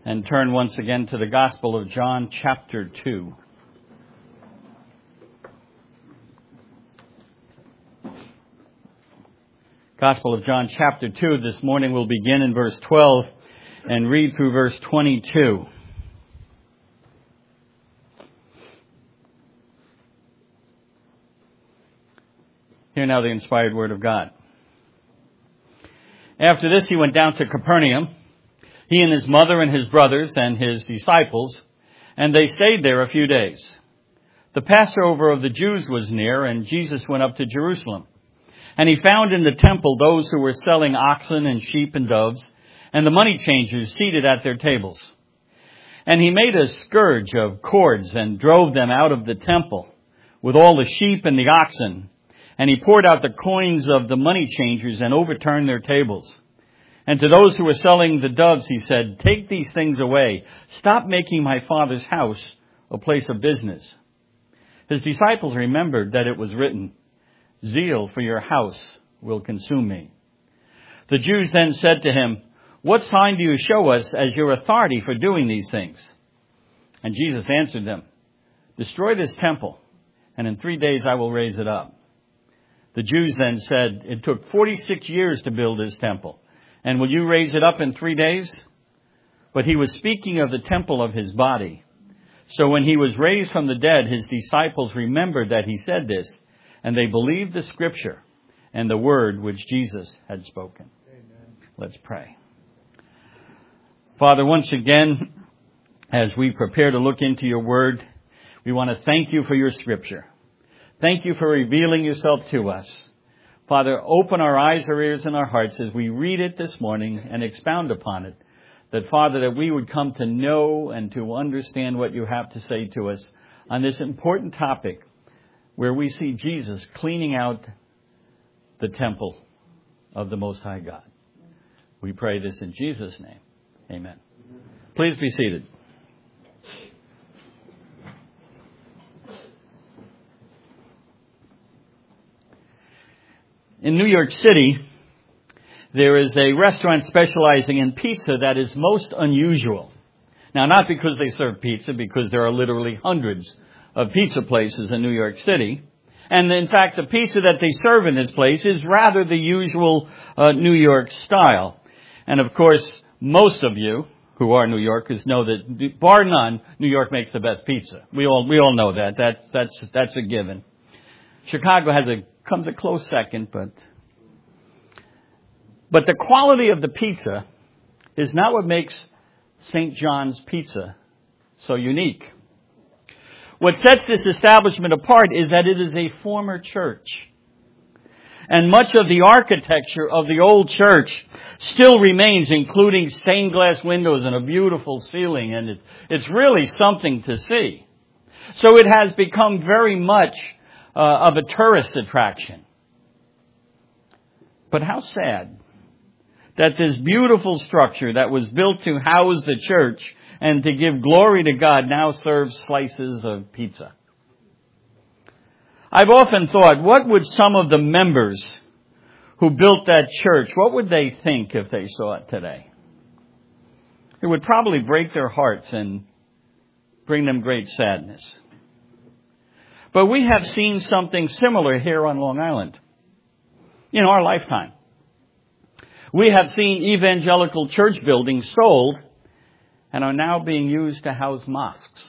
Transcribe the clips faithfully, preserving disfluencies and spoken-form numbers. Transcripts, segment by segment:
and turn once again to the Gospel of John, chapter two. Gospel of John, chapter two. This morning we'll begin in verse twelve and read through verse twenty-two. Hear now the inspired word of God. After this he went down to Capernaum, he and his mother and his brothers and his disciples, and they stayed there a few days. The Passover of the Jews was near, and Jesus went up to Jerusalem. And he found in the temple those who were selling oxen and sheep and doves, and the money changers seated at their tables. And he made a scourge of cords and drove them out of the temple with all the sheep and the oxen. And he poured out the coins of the money changers and overturned their tables. And to those who were selling the doves, he said, "Take these things away. Stop making my Father's house a place of business." His disciples remembered that it was written, "Zeal for your house will consume me." The Jews then said to him, "What sign do you show us as your authority for doing these things?" And Jesus answered them, "Destroy this temple, and in three days I will raise it up." The Jews then said, "It took forty-six years to build this temple, and will you raise it up in three days?" But he was speaking of the temple of his body. So when he was raised from the dead, his disciples remembered that he said this, and they believed the scripture and the word which Jesus had spoken. Amen. Let's pray. Father, once again, as we prepare to look into your word, we want to thank you for your scripture. Thank you for revealing yourself to us. Father, open our eyes, our ears, and our hearts as we read it this morning and expound upon it. That, Father, that we would come to know and to understand what you have to say to us on this important topic where we see Jesus cleaning out the temple of the Most High God. We pray this in Jesus' name. Amen. Please be seated. In New York City, there is a restaurant specializing in pizza that is most unusual. Now, not because they serve pizza, because there are literally hundreds of pizza places in New York City. And in fact, the pizza that they serve in this place is rather the usual uh, New York style. And of course, most of you who are New Yorkers know that, bar none, New York makes the best pizza. We all we all know that. That that's that's a given. Chicago has a comes a close second, but but the quality of the pizza is not what makes Saint John's Pizza so unique. What sets this establishment apart is that it is a former church. And much of the architecture of the old church still remains, including stained glass windows and a beautiful ceiling. And it, it's really something to see. So it has become very much uh, of a tourist attraction. But how sad that this beautiful structure that was built to house the church and to give glory to God now serves slices of pizza. I've often thought, what would some of the members who built that church, what would they think if they saw it today? It would probably break their hearts and bring them great sadness. But we have seen something similar here on Long Island in our lifetime. We have seen evangelical church buildings sold and are now being used to house mosques.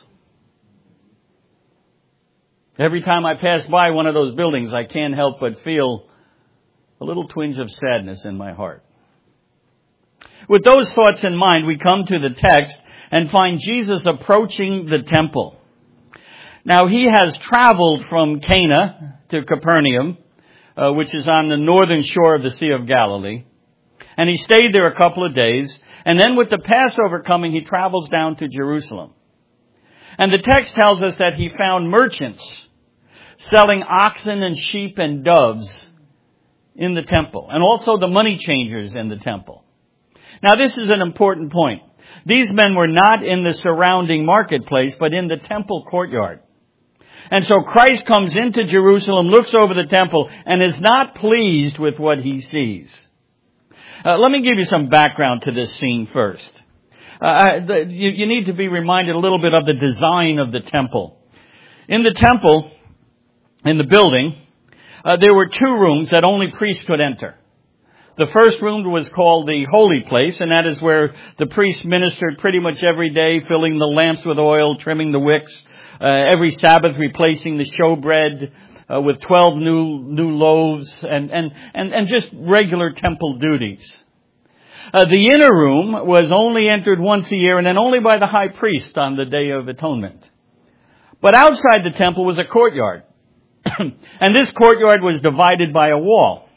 Every time I pass by one of those buildings, I can't help but feel a little twinge of sadness in my heart. With those thoughts in mind, we come to the text and find Jesus approaching the temple. Now, he has traveled from Cana to Capernaum, uh, which is on the northern shore of the Sea of Galilee. And he stayed there a couple of days. And then with the Passover coming, he travels down to Jerusalem. And the text tells us that he found merchants selling oxen and sheep and doves in the temple, and also the money changers in the temple. Now, this is an important point. These men were not in the surrounding marketplace, but in the temple courtyard. And so Christ comes into Jerusalem, looks over the temple, and is not pleased with what he sees. Uh, let me give you some background to this scene first. Uh, the, you, you need to be reminded a little bit of the design of the temple. In the temple, in the building, uh, there were two rooms that only priests could enter. The first room was called the holy place, and that is where the priest ministered pretty much every day, filling the lamps with oil, trimming the wicks, uh, every Sabbath replacing the showbread uh, with twelve new new loaves, and, and, and, and just regular temple duties. Uh, the inner room was only entered once a year, and then only by the high priest on the Day of Atonement. But outside the temple was a courtyard. And this courtyard was divided by a wall.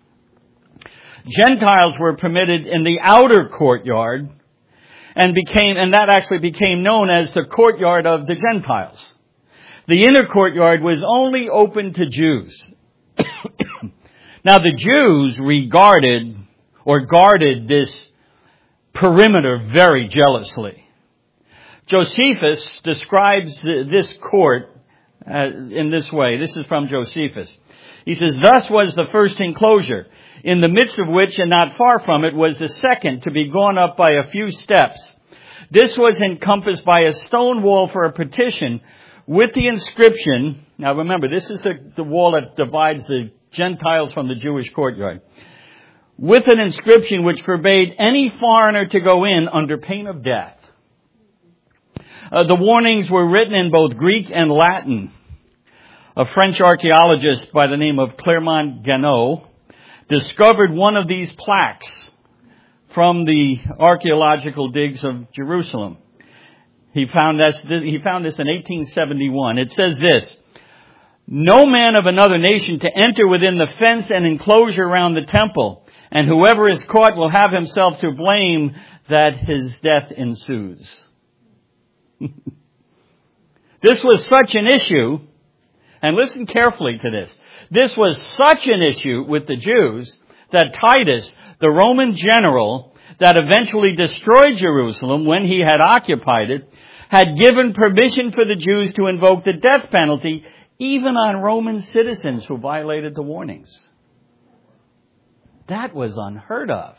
Gentiles were permitted in the outer courtyard, and became, and that actually became known as the courtyard of the Gentiles. The inner courtyard was only open to Jews. Now the Jews regarded or guarded this perimeter very jealously. Josephus describes this court uh, in this way. This is from Josephus. He says, "Thus was the first enclosure, in the midst of which and not far from it was the second, to be gone up by a few steps. This was encompassed by a stone wall for a partition with the inscription," now remember, this is the, the wall that divides the Gentiles from the Jewish courtyard, "with an inscription which forbade any foreigner to go in under pain of death." Uh, the warnings were written in both Greek and Latin. A French archaeologist by the name of Clermont Ganneau discovered one of these plaques from the archaeological digs of Jerusalem. He found this, he found this in eighteen seventy-one. It says this: "No man of another nation to enter within the fence and enclosure around the temple, and whoever is caught will have himself to blame that his death ensues." This was such an issue, and listen carefully to this. This was such an issue with the Jews that Titus, the Roman general that eventually destroyed Jerusalem when he had occupied it, had given permission for the Jews to invoke the death penalty even on Roman citizens who violated the warnings. That was unheard of.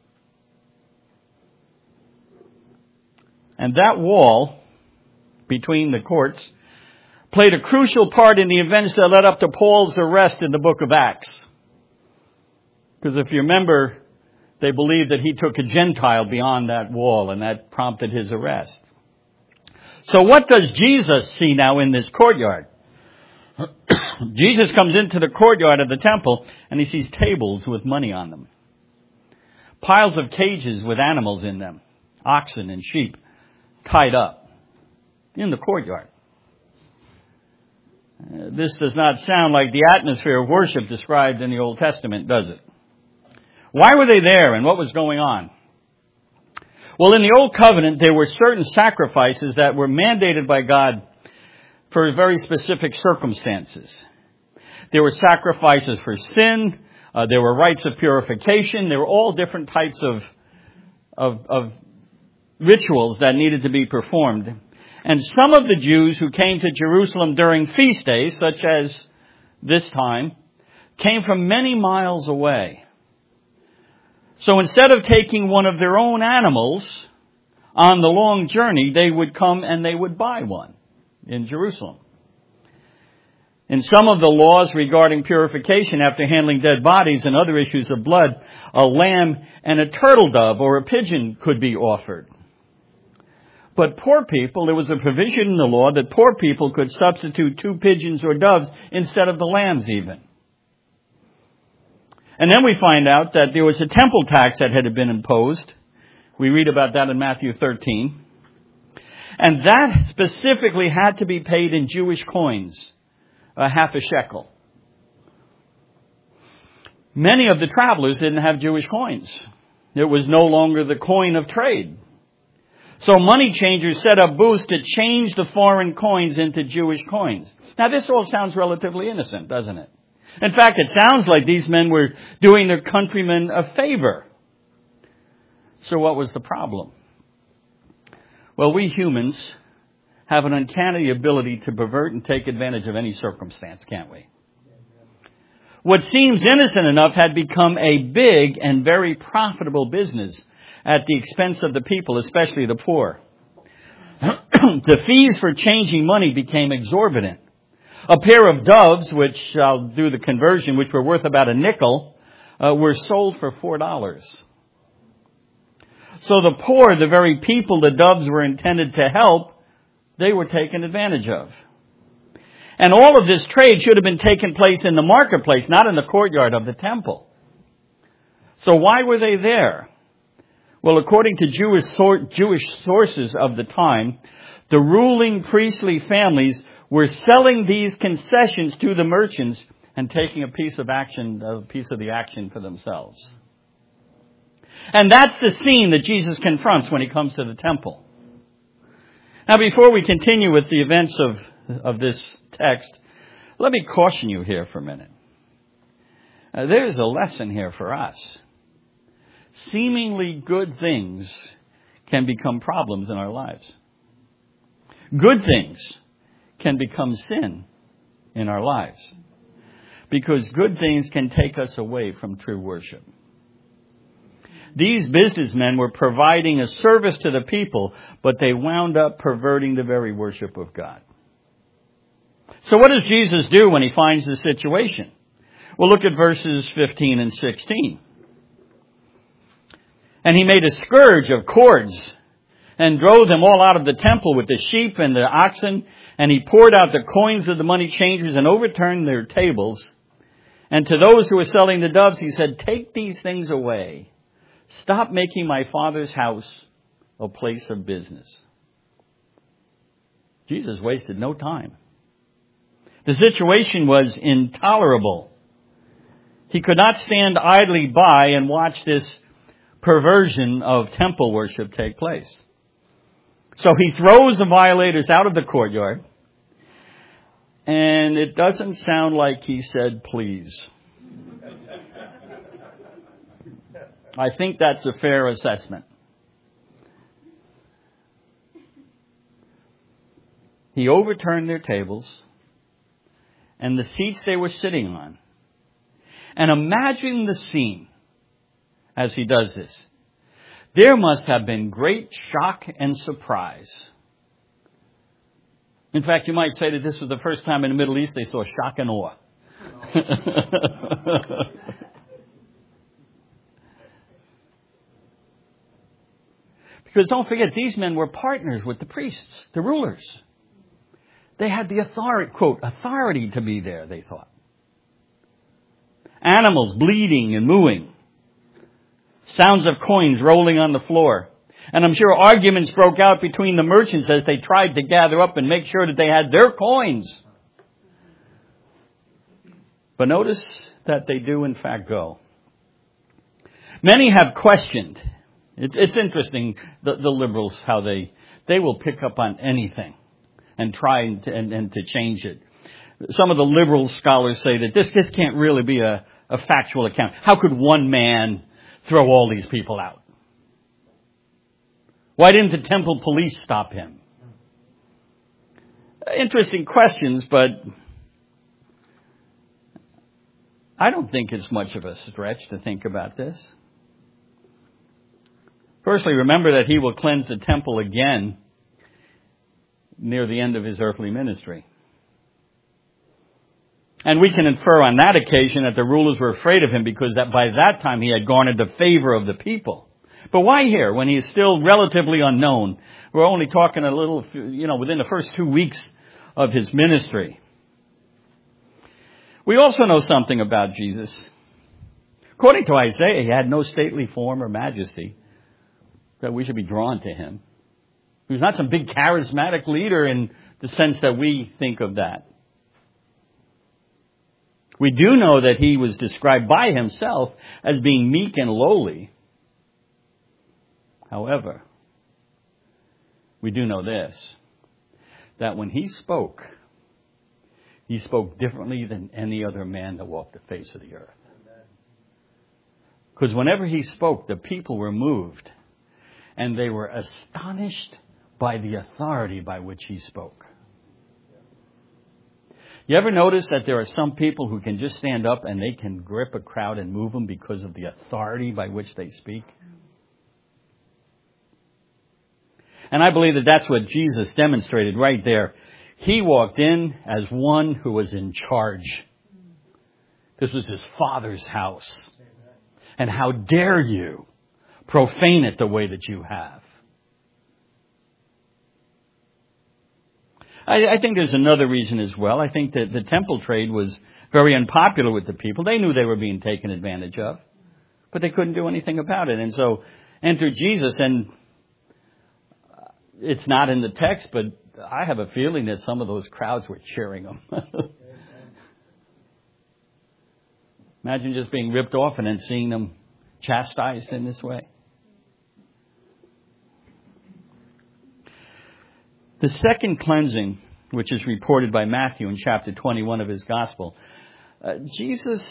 And that wall between the courts played a crucial part in the events that led up to Paul's arrest in the book of Acts. Because if you remember, they believed that he took a Gentile beyond that wall, and that prompted his arrest. So what does Jesus see now in this courtyard? Jesus comes into the courtyard of the temple, and he sees tables with money on them. Piles of cages with animals in them, oxen and sheep, tied up in the courtyard. Uh, this does not sound like the atmosphere of worship described in the Old Testament, does it? Why were they there, and what was going on? Well, in the Old Covenant, there were certain sacrifices that were mandated by God for very specific circumstances. There were sacrifices for sin. Uh, there were rites of purification. There were all different types of, of, of rituals that needed to be performed. And some of the Jews who came to Jerusalem during feast days, such as this time, came from many miles away. So instead of taking one of their own animals on the long journey, they would come and they would buy one in Jerusalem. In some of the laws regarding purification after handling dead bodies and other issues of blood, a lamb and a turtle dove or a pigeon could be offered. But poor people, there was a provision in the law that poor people could substitute two pigeons or doves instead of the lambs even. And then we find out that there was a temple tax that had been imposed. We read about that in Matthew thirteen. And that specifically had to be paid in Jewish coins, a half a shekel. Many of the travelers didn't have Jewish coins. It was no longer the coin of trade. So money changers set up booths to change the foreign coins into Jewish coins. Now this all sounds relatively innocent, doesn't it? In fact, it sounds like these men were doing their countrymen a favor. So what was the problem? Well, we humans have an uncanny ability to pervert and take advantage of any circumstance, can't we? What seems innocent enough had become a big and very profitable business at the expense of the people, especially the poor. The fees for changing money became exorbitant. A pair of doves, which I'll do the conversion, which were worth about a nickel, uh, were sold for four dollars. So the poor, the very people the doves were intended to help, they were taken advantage of. And all of this trade should have been taking place in the marketplace, not in the courtyard of the temple. So why were they there? Well, according to Jewish Jewish sources of the time, the ruling priestly families were selling these concessions to the merchants and taking a piece of action, a piece of the action for themselves. And that's the scene that Jesus confronts when he comes to the temple. Now, before we continue with the events of, of this text, let me caution you here for a minute. Uh, there's a lesson here for us. Seemingly good things can become problems in our lives. Good things can become sin in our lives, because good things can take us away from true worship. These businessmen were providing a service to the people, but they wound up perverting the very worship of God. So what does Jesus do when he finds the situation? Well, look at verses fifteen and sixteen. And he made a scourge of cords and drove them all out of the temple with the sheep and the oxen. And he poured out the coins of the money changers and overturned their tables. And to those who were selling the doves, he said, "Take these things away. Stop making my Father's house a place of business." Jesus wasted no time. The situation was intolerable. He could not stand idly by and watch this perversion of temple worship take place. So he throws the violators out of the courtyard, and it doesn't sound like he said, "Please." I think that's a fair assessment. He overturned their tables and the seats they were sitting on. And imagine the scene as he does this. There must have been great shock and surprise. In fact, you might say that this was the first time in the Middle East they saw shock and awe. Because don't forget, these men were partners with the priests, the rulers. They had the authority, quote, authority to be there, they thought. Animals bleating and mooing. Sounds of coins rolling on the floor. And I'm sure arguments broke out between the merchants as they tried to gather up and make sure that they had their coins. But notice that they do in fact go. Many have questioned. It's, it's interesting, the, the liberals, how they, they will pick up on anything and try and, and, and to change it. Some of the liberal scholars say that this, this can't really be a, a factual account. How could one man throw all these people out? Why didn't the temple police stop him? Interesting questions, but I don't think it's much of a stretch to think about this. Firstly, remember that he will cleanse the temple again near the end of his earthly ministry. And we can infer on that occasion that the rulers were afraid of him because that by that time he had garnered the favor of the people. But why here when he is still relatively unknown? We're only talking a little, you know, within the first two weeks of his ministry. We also know something about Jesus. According to Isaiah, he had no stately form or majesty that we should be drawn to him. He was not some big charismatic leader in the sense that we think of that. We do know that he was described by himself as being meek and lowly. However, we do know this, that when he spoke, he spoke differently than any other man that walked the face of the earth. Because whenever he spoke, the people were moved, and they were astonished by the authority by which he spoke. You ever notice that there are some people who can just stand up and they can grip a crowd and move them because of the authority by which they speak? And I believe that that's what Jesus demonstrated right there. He walked in as one who was in charge. This was his Father's house. And how dare you profane it the way that you have? I, I think there's another reason as well. I think that the temple trade was very unpopular with the people. They knew they were being taken advantage of, but they couldn't do anything about it. And so entered Jesus, and it's not in the text, but I have a feeling that some of those crowds were cheering him. Imagine just being ripped off and then seeing them chastised in this way. The second cleansing, which is reported by Matthew in chapter twenty-one of his gospel, uh, Jesus,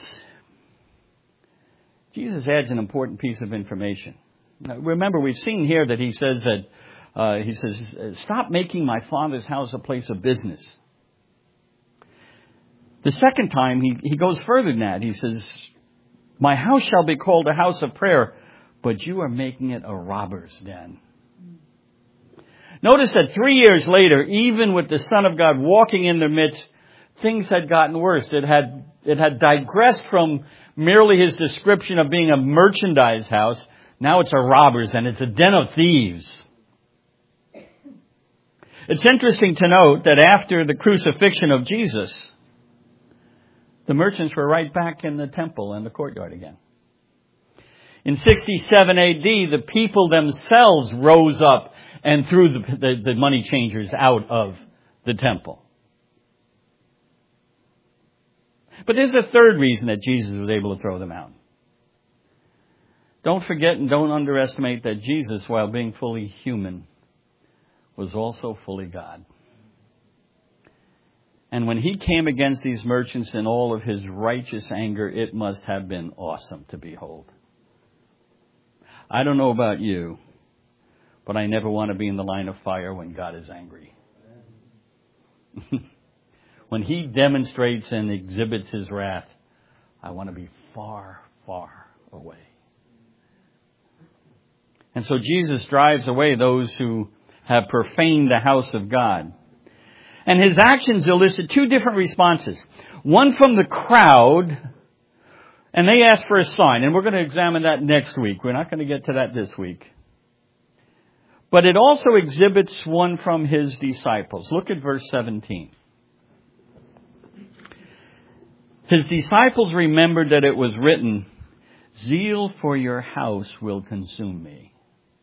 Jesus adds an important piece of information. Now, remember, we've seen here that he says that, uh, he says, stop making my Father's house a place of business. The second time, he, he goes further than that. He says, my house shall be called a house of prayer, but you are making it a robber's den. Notice that three years later, even with the Son of God walking in their midst, things had gotten worse. It had, it had digressed from merely his description of being a merchandise house. Now it's a robber's den. It's a den of thieves. It's interesting to note that after the crucifixion of Jesus, the merchants were right back in the temple and the courtyard again. In sixty-seven A D, the people themselves rose up and threw the, the, the money changers out of the temple. But there's a third reason that Jesus was able to throw them out. Don't forget and don't underestimate that Jesus, while being fully human, was also fully God. And when he came against these merchants in all of his righteous anger, it must have been awesome to behold. I don't know about you, but I never want to be in the line of fire when God is angry. When he demonstrates and exhibits his wrath, I want to be far, far away. And so Jesus drives away those who have profaned the house of God. And his actions elicit two different responses. One from the crowd, and they ask for a sign. And we're going to examine that next week. We're not going to get to that this week. But it also exhibits one from his disciples. Look at verse seventeen. His disciples remembered that it was written, zeal for your house will consume me.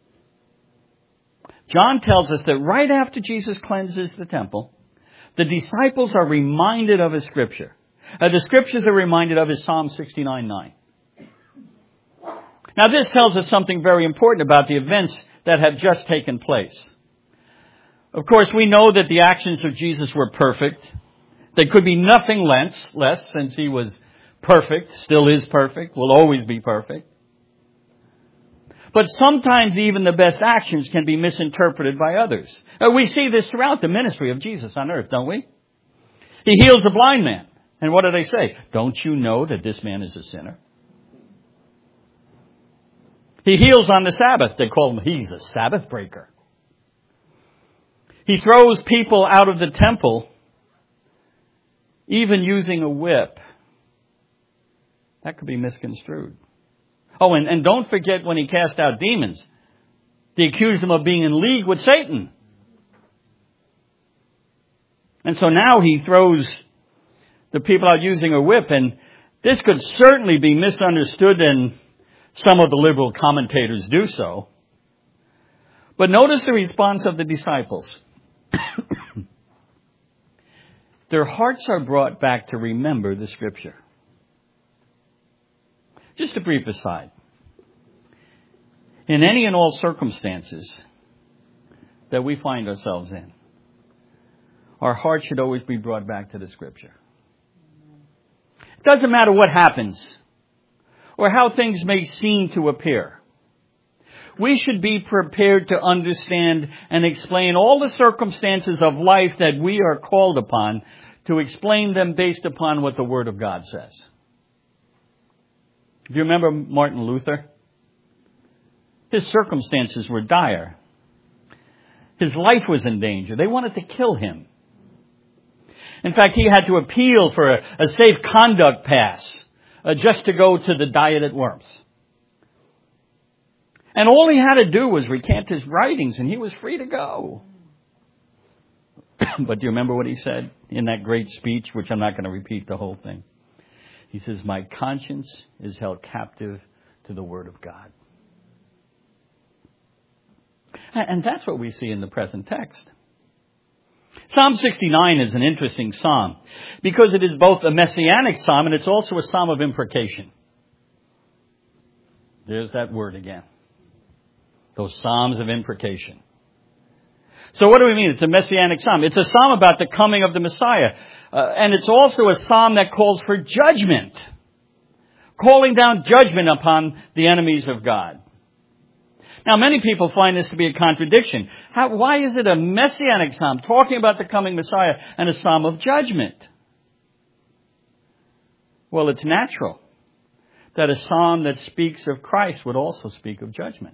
John tells us that right after Jesus cleanses the temple, the disciples are reminded of a scripture. Uh, the scriptures are reminded of is Psalm sixty-nine nine. Now this tells us something very important about the events that have just taken place. Of course, we know that the actions of Jesus were perfect. They could be nothing less, less since he was perfect, still is perfect, will always be perfect. But sometimes even the best actions can be misinterpreted by others. Uh, we see this throughout the ministry of Jesus on earth, don't we? He heals a blind man. And what do they say? Don't you know that this man is a sinner? He heals on the Sabbath. They call him, he's a Sabbath breaker. He throws people out of the temple, even using a whip. That could be misconstrued. Oh, and, and don't forget when he cast out demons, they accused him of being in league with Satan. And so now he throws the people out using a whip, and this could certainly be misunderstood, and some of the liberal commentators do so. But notice the response of the disciples. Their hearts are brought back to remember the scripture. Just a brief aside. In any and all circumstances that we find ourselves in, our heart should always be brought back to the scripture. It doesn't matter what happens or how things may seem to appear. We should be prepared to understand and explain all the circumstances of life that we are called upon, to explain them based upon what the Word of God says. Do you remember Martin Luther? His circumstances were dire. His life was in danger. They wanted to kill him. In fact, he had to appeal for a, a safe conduct pass uh, just to go to the diet at Worms. And all he had to do was recant his writings and he was free to go. But do you remember what he said in that great speech, which I'm not going to repeat the whole thing? He says, my conscience is held captive to the Word of God. And that's what we see in the present text. Psalm sixty-nine is an interesting psalm because it is both a messianic psalm and it's also a psalm of imprecation. There's that word again. Those psalms of imprecation. So what do we mean? It's a messianic psalm. It's a psalm about the coming of the Messiah. Uh, and it's also a psalm that calls for judgment. Calling down judgment upon the enemies of God. Now, many people find this to be a contradiction. How, why is it a messianic psalm talking about the coming Messiah and a psalm of judgment? Well, it's natural that a psalm that speaks of Christ would also speak of judgment.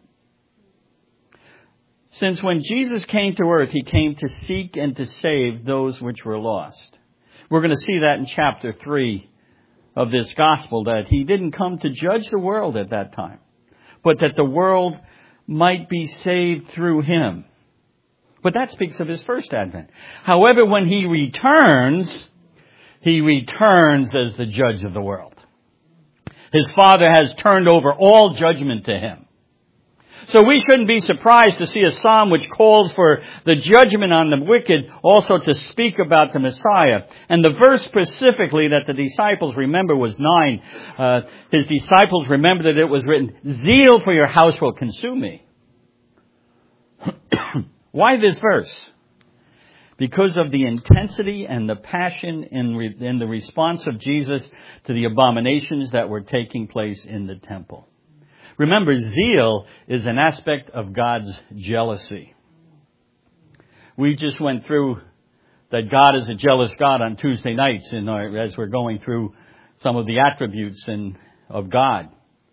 Since when Jesus came to earth, he came to seek and to save those which were lost. We're going to see that in chapter three of this gospel, that he didn't come to judge the world at that time, but that the world might be saved through him. But that speaks of his first advent. However, when he returns, he returns as the judge of the world. His Father has turned over all judgment to him. So we shouldn't be surprised to see a psalm which calls for the judgment on the wicked also to speak about the Messiah. And the verse specifically that the disciples remember was nine. Uh, his disciples remember that it was written, zeal for your house will consume me. Why this verse? Because of the intensity and the passion in, re- in the response of Jesus to the abominations that were taking place in the temple. Remember, zeal is an aspect of God's jealousy. We just went through that God is a jealous God on Tuesday nights in our, as we're going through some of the attributes in, of God.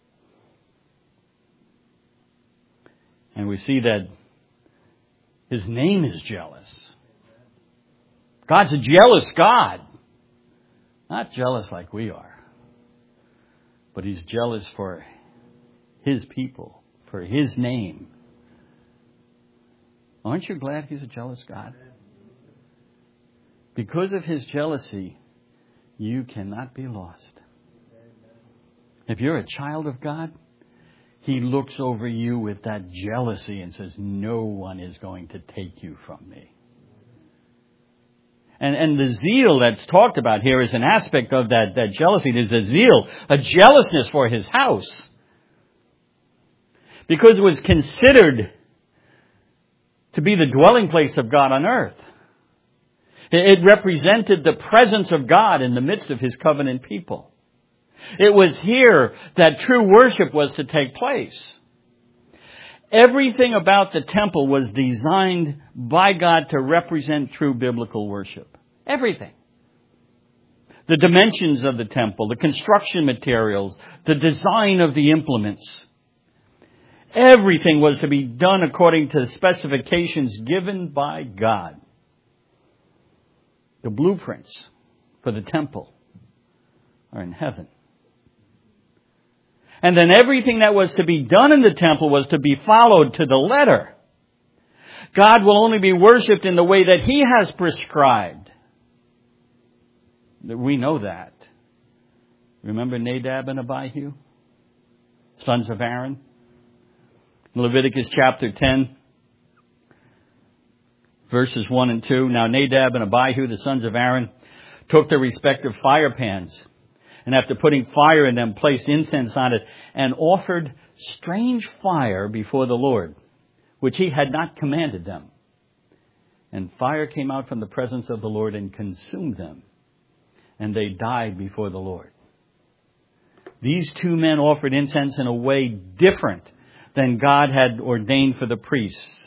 And we see that his name is jealous. God's a jealous God. Not jealous like we are, but he's jealous for his people, for his name. Aren't you glad he's a jealous God? Because of his jealousy, you cannot be lost. If you're a child of God, he looks over you with that jealousy and says, no one is going to take you from me. And, and the zeal that's talked about here is an aspect of that, that jealousy. There's a zeal, a jealousness for his house. Because it was considered to be the dwelling place of God on earth. It represented the presence of God in the midst of his covenant people. It was here that true worship was to take place. Everything about the temple was designed by God to represent true biblical worship. Everything. The dimensions of the temple, the construction materials, the design of the implements. Everything was to be done according to the specifications given by God. The blueprints for the temple are in heaven. And then everything that was to be done in the temple was to be followed to the letter. God will only be worshipped in the way that he has prescribed. We know that. Remember Nadab and Abihu, sons of Aaron? In Leviticus chapter ten, verses one and two. Now Nadab and Abihu, the sons of Aaron, took their respective fire pans, and after putting fire in them, placed incense on it, and offered strange fire before the Lord, which he had not commanded them. And fire came out from the presence of the Lord and consumed them, and they died before the Lord. These two men offered incense in a way different than God had ordained for the priests.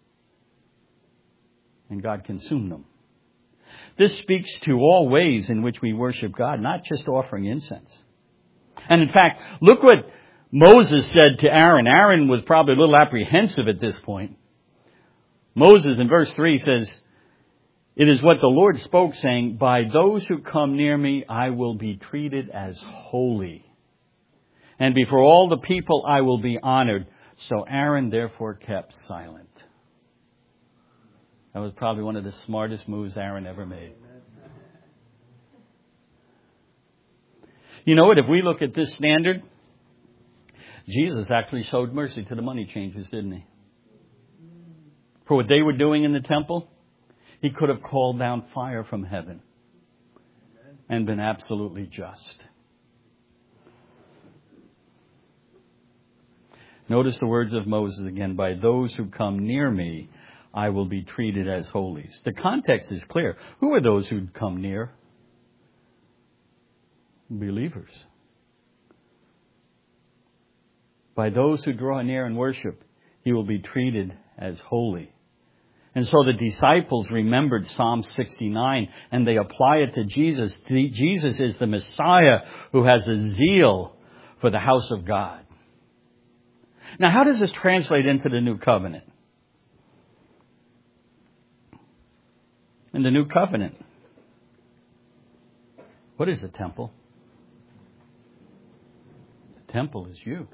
And God consumed them. This speaks to all ways in which we worship God, not just offering incense. And in fact, look what Moses said to Aaron. Aaron was probably a little apprehensive at this point. Moses in verse three says, "It is what the Lord spoke, saying, by those who come near me, I will be treated as holy. And before all the people, I will be honored." So Aaron therefore kept silent. That was probably one of the smartest moves Aaron ever made. You know what? If we look at this standard, Jesus actually showed mercy to the money changers, didn't he? For what they were doing in the temple, he could have called down fire from heaven and been absolutely just. Notice the words of Moses again. By those who come near me, I will be treated as holy. The context is clear. Who are those who come near? Believers. By those who draw near and worship, he will be treated as holy. And so the disciples remembered Psalm sixty-nine and they apply it to Jesus. Jesus is the Messiah who has a zeal for the house of God. Now, how does this translate into the new covenant? In the new covenant, what is the temple? The temple is you.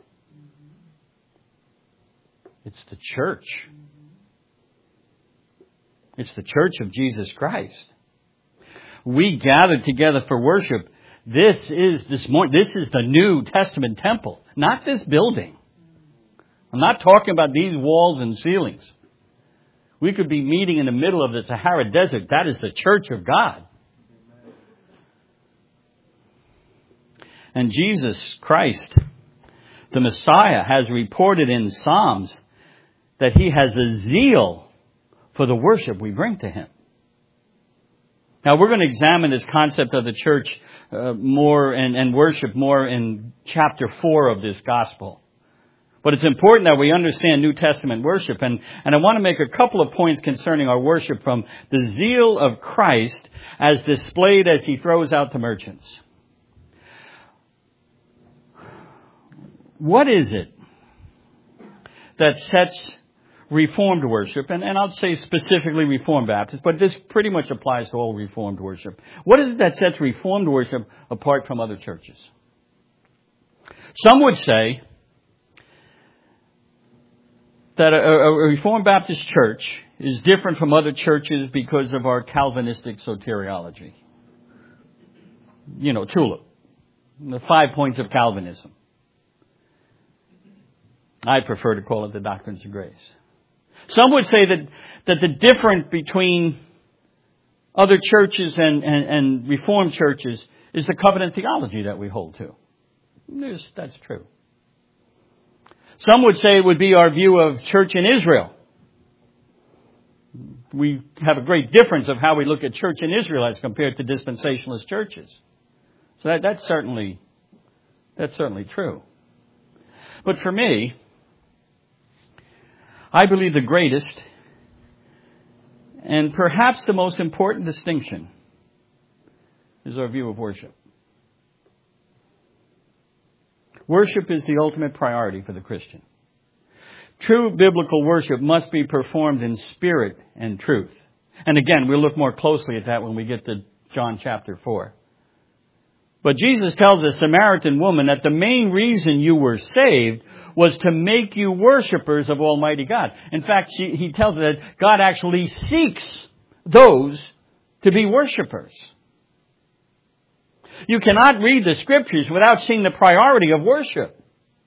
It's the church. It's the church of Jesus Christ. We gathered together for worship. This is this morning. This is the New Testament temple, not this building. I'm not talking about these walls and ceilings. We could be meeting in the middle of the Sahara Desert. That is the church of God. And Jesus Christ, the Messiah, has reported in Psalms that he has a zeal for the worship we bring to him. Now, we're going to examine this concept of the church uh, more and, and worship more in chapter four of this gospel. But it's important that we understand New Testament worship. And, and I want to make a couple of points concerning our worship from the zeal of Christ as displayed as he throws out the merchants. What is it that sets Reformed worship, and, and I'll say specifically Reformed Baptist, but this pretty much applies to all Reformed worship. What is it that sets Reformed worship apart from other churches? Some would say that a, a Reformed Baptist church is different from other churches because of our Calvinistic soteriology. You know, TULIP, the five points of Calvinism. I prefer to call it the doctrines of grace. Some would say that, that the difference between other churches and, and, and Reformed churches is the covenant theology that we hold to. Yes, that's true. Some would say it would be our view of church in Israel. We have a great difference of how we look at church in Israel as compared to dispensationalist churches. So that, that's certainly, that's certainly true. But for me, I believe the greatest and perhaps the most important distinction is our view of worship. Worship is the ultimate priority for the Christian. True biblical worship must be performed in spirit and truth. And again, we'll look more closely at that when we get to John chapter four. But Jesus tells the Samaritan woman that the main reason you were saved was to make you worshipers of Almighty God. In fact, she, he tells her that God actually seeks those to be worshipers. You cannot read the Scriptures without seeing the priority of worship.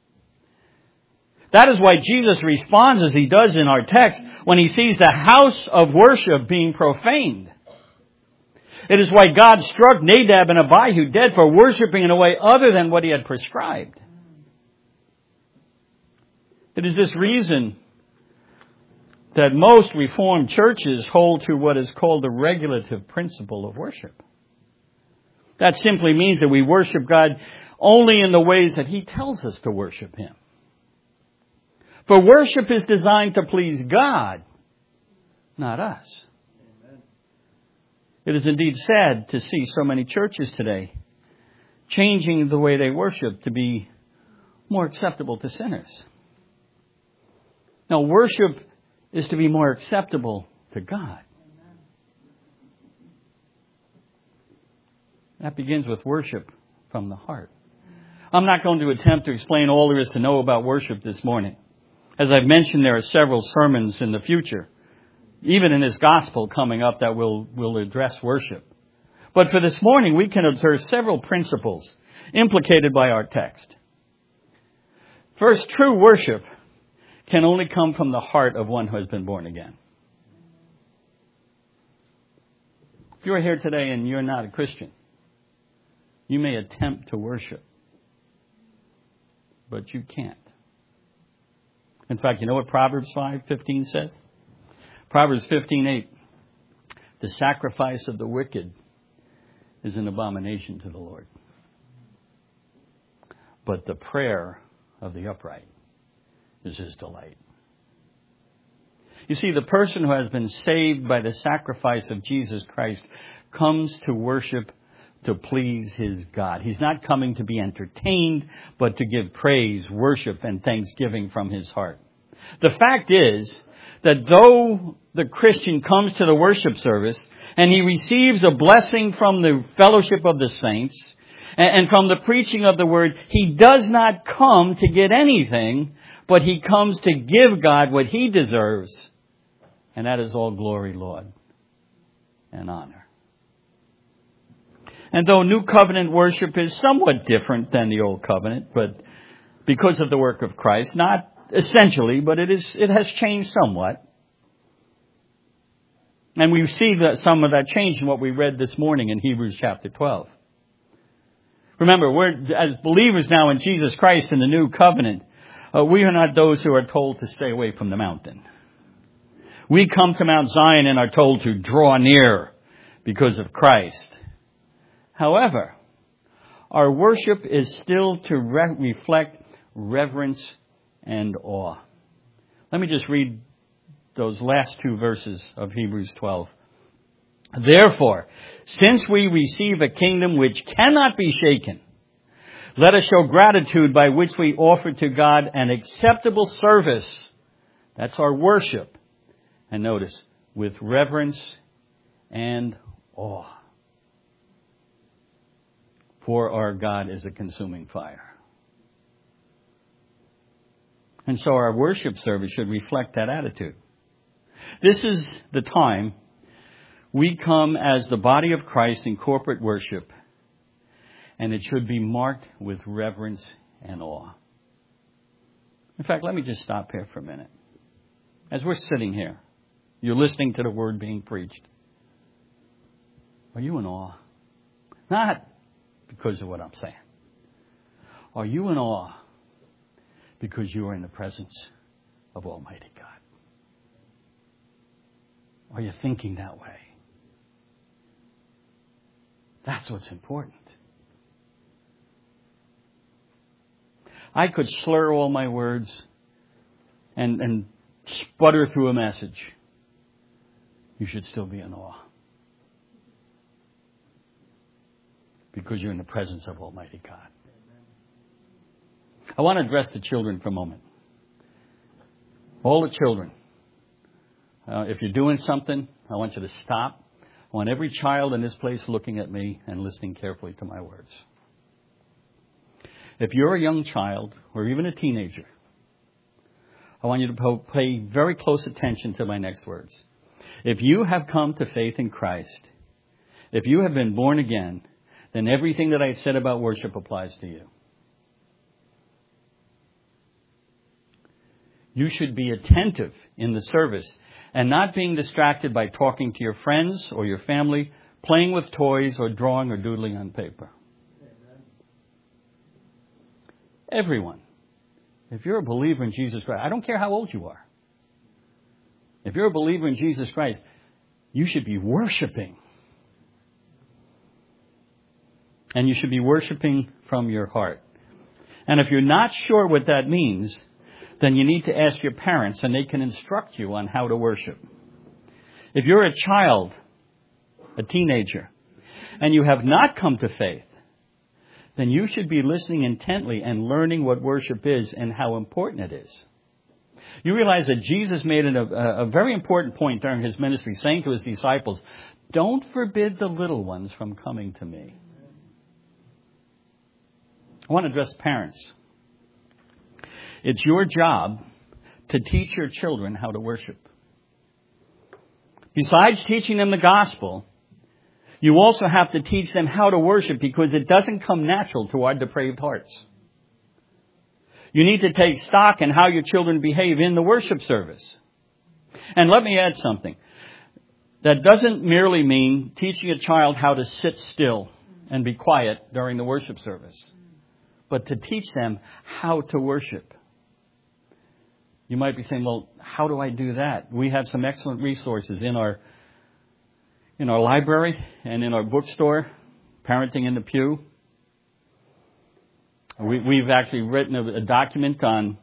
That is why Jesus responds as he does in our text when he sees the house of worship being profaned. It is why God struck Nadab and Abihu dead for worshiping in a way other than what he had prescribed. It is this reason that most Reformed churches hold to what is called the regulative principle of worship. That simply means that we worship God only in the ways that he tells us to worship him. For worship is designed to please God, not us. Amen. It is indeed sad to see so many churches today changing the way they worship to be more acceptable to sinners. Now, worship is to be more acceptable to God. That begins with worship from the heart. I'm not going to attempt to explain all there is to know about worship this morning. As I've mentioned, there are several sermons in the future, even in this gospel coming up, that will, will address worship. But for this morning, we can observe several principles implicated by our text. First, true worship can only come from the heart of one who has been born again. If you're here today and you're not a Christian, you may attempt to worship, but you can't. In fact, you know what Proverbs five fifteen says? Proverbs fifteen eight. The sacrifice of the wicked is an abomination to the Lord, but the prayer of the upright is his delight. You see, the person who has been saved by the sacrifice of Jesus Christ comes to worship to please his God. He's not coming to be entertained, but to give praise, worship, and thanksgiving from his heart. The fact is that though the Christian comes to the worship service and he receives a blessing from the fellowship of the saints and from the preaching of the word, he does not come to get anything, but he comes to give God what he deserves. And that is all glory, Lord, and honor. And though New Covenant worship is somewhat different than the Old Covenant, but because of the work of Christ, not essentially, but it is it has changed somewhat. And we see that some of that change in what we read this morning in Hebrews chapter twelve. Remember, we're as believers now in Jesus Christ in the New Covenant, uh, we are not those who are told to stay away from the mountain. We come to Mount Zion and are told to draw near because of Christ. However, our worship is still to re- reflect reverence and awe. Let me just read those last two verses of Hebrews twelve. Therefore, since we receive a kingdom which cannot be shaken, let us show gratitude by which we offer to God an acceptable service. That's our worship. And notice, with reverence and awe. For our God is a consuming fire. And so our worship service should reflect that attitude. This is the time we come as the body of Christ in corporate worship, and it should be marked with reverence and awe. In fact, let me just stop here for a minute. As we're sitting here, you're listening to the word being preached. Are you in awe? Not because of what I'm saying. Are you in awe because you are in the presence of Almighty God? Are you thinking that way? That's what's important. I could slur all my words and, and sputter through a message. You should still be in awe. Because you're in the presence of Almighty God. I want to address the children for a moment. All the children. Uh, if you're doing something, I want you to stop. I want every child in this place looking at me and listening carefully to my words. If you're a young child or even a teenager, I want you to pay very close attention to my next words. If you have come to faith in Christ, if you have been born again, then everything that I said about worship applies to you. You should be attentive in the service and not being distracted by talking to your friends or your family, playing with toys or drawing or doodling on paper. Amen. Everyone, if you're a believer in Jesus Christ, I don't care how old you are. If you're a believer in Jesus Christ, you should be worshiping. And you should be worshiping from your heart. And if you're not sure what that means, then you need to ask your parents and they can instruct you on how to worship. If you're a child, a teenager, and you have not come to faith, then you should be listening intently and learning what worship is and how important it is. You realize that Jesus made it a, a very important point during his ministry, saying to his disciples, don't forbid the little ones from coming to me. I want to address parents. It's your job to teach your children how to worship. Besides teaching them the gospel, you also have to teach them how to worship, because it doesn't come natural to our depraved hearts. You need to take stock in how your children behave in the worship service. And let me add something. That doesn't merely mean teaching a child how to sit still and be quiet during the worship service, but to teach them how to worship. You might be saying, well, how do I do that? We have some excellent resources in our in our library and in our bookstore, Parenting in the Pew. We, we've actually written a, a document on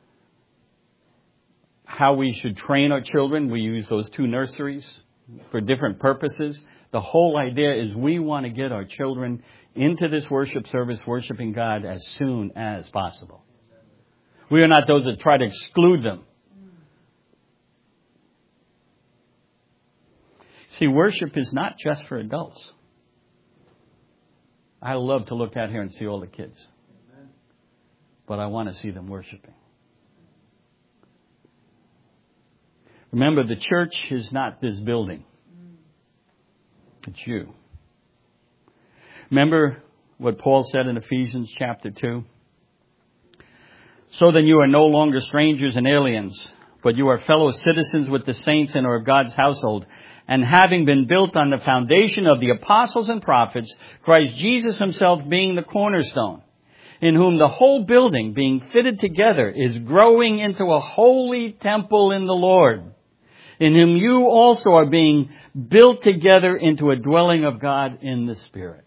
how we should train our children. We use those two nurseries for different purposes. The whole idea is we want to get our children into this worship service, worshiping God as soon as possible. We are not those that try to exclude them. See, worship is not just for adults. I love to look out here and see all the kids. But I want to see them worshiping. Remember, the church is not this building. It's you. Remember what Paul said in Ephesians chapter two? So then you are no longer strangers and aliens, but you are fellow citizens with the saints and are of God's household. And having been built on the foundation of the apostles and prophets, Christ Jesus himself being the cornerstone, in whom the whole building being fitted together is growing into a holy temple in the Lord, in whom you also are being built together into a dwelling of God in the Spirit.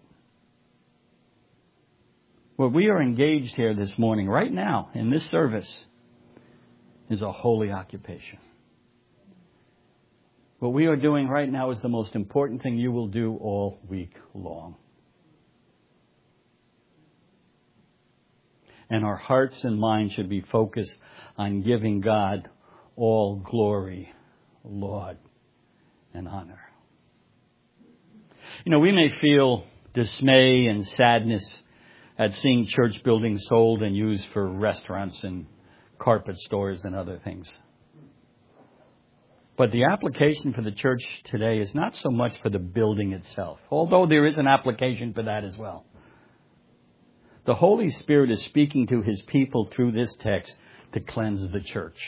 What we are engaged here this morning, right now, in this service, is a holy occupation. What we are doing right now is the most important thing you will do all week long. And our hearts and minds should be focused on giving God all glory, laud, and honor. You know, we may feel dismay and sadness at seeing church buildings sold and used for restaurants and carpet stores and other things. But the application for the church today is not so much for the building itself, although there is an application for that as well. The Holy Spirit is speaking to his people through this text to cleanse the church.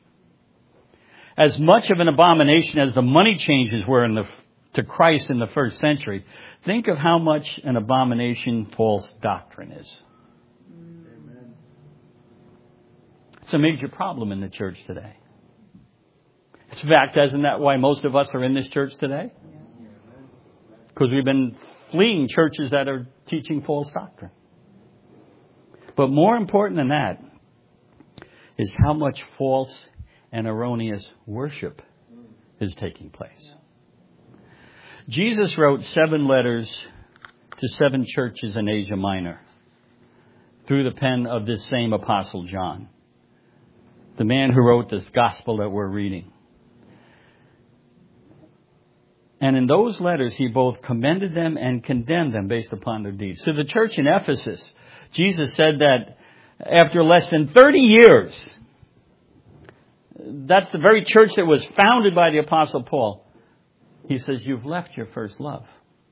As much of an abomination as the money changes were in the, to Christ in the first century, think of how much an abomination false doctrine is. Amen. It's a major problem in the church today. In fact, isn't that why most of us are in this church today? Because we've been fleeing churches that are teaching false doctrine. But more important than that is how much false and erroneous worship is taking place. Jesus wrote seven letters to seven churches in Asia Minor through the pen of this same Apostle John, the man who wrote this gospel that we're reading. And in those letters, he both commended them and condemned them based upon their deeds. To the church in Ephesus, Jesus said that after less than thirty years, that's the very church that was founded by the Apostle Paul. He says, you've left your first love.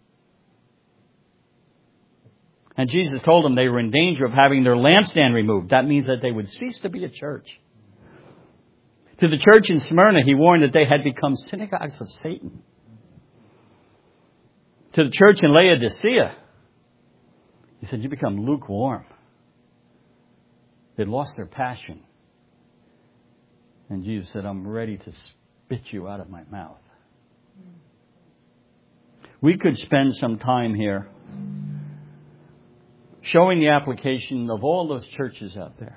And Jesus told them they were in danger of having their lampstand removed. That means that they would cease to be a church. To the church in Smyrna, he warned that they had become synagogues of Satan. To the church in Laodicea, he said, you become lukewarm. They'd lost their passion. And Jesus said, I'm ready to spit you out of my mouth. We could spend some time here showing the application of all those churches out there.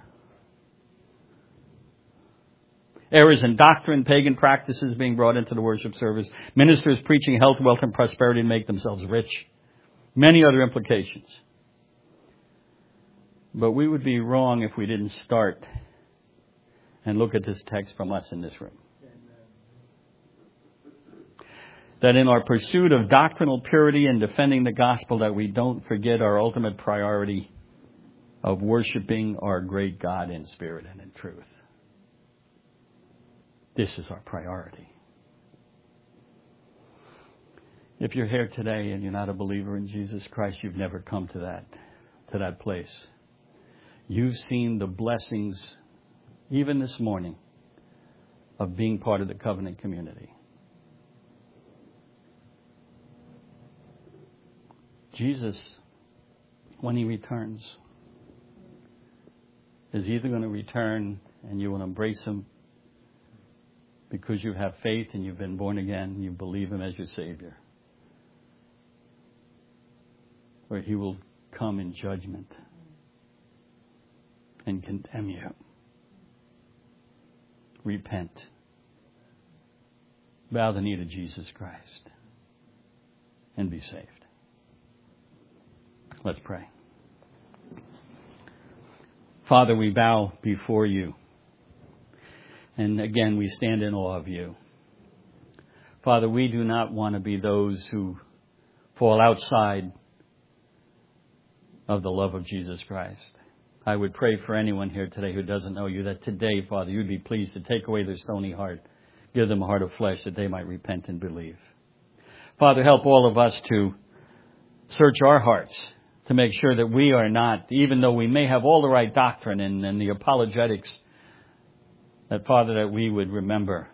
Errors in doctrine, pagan practices being brought into the worship service, ministers preaching health, wealth, and prosperity to make themselves rich. Many other implications. But we would be wrong if we didn't start And look at this text from us in this room. That in our pursuit of doctrinal purity and defending the gospel, that we don't forget our ultimate priority of worshiping our great God in spirit and in truth. This is our priority. If you're here today and you're not a believer in Jesus Christ, you've never come to that, to that place. You've seen the blessings, even this morning, of being part of the covenant community. Jesus, when he returns, is either going to return and you will embrace him because you have faith and you've been born again, you believe him as your Savior, or he will come in judgment and condemn you. Repent. Bow the knee to Jesus Christ and be saved. Let's pray. Father, we bow before you. And again, we stand in awe of you. Father, we do not want to be those who fall outside of the love of Jesus Christ. I would pray for anyone here today who doesn't know you, that today, Father, you'd be pleased to take away their stony heart. Give them a heart of flesh that they might repent and believe. Father, help all of us to search our hearts to make sure that we are not, even though we may have all the right doctrine and, and the apologetics, that, Father, that we would remember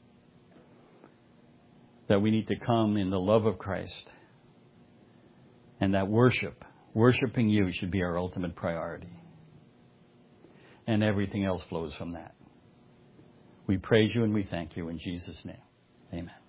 that we need to come in the love of Christ, and that worship, worshiping you should be our ultimate priority. And everything else flows from that. We praise you and we thank you in Jesus' name. Amen.